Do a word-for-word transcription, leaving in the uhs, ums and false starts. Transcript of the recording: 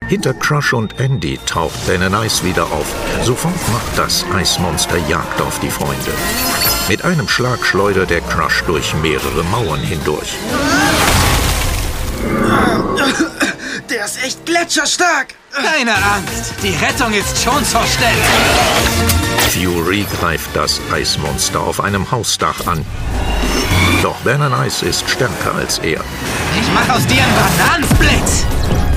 Hinter Crush und Andy taucht Ben and Ice wieder auf. Sofort macht das Eismonster Jagd auf die Freunde. Mit einem Schlag schleudert der Crush durch mehrere Mauern hindurch. Der ist echt gletscherstark. Keine Angst, die Rettung ist schon zur Stelle. Fury greift das Eismonster auf einem Hausdach an. Doch Ben and Ice ist stärker als er. Ich mach aus dir einen Bananensplit.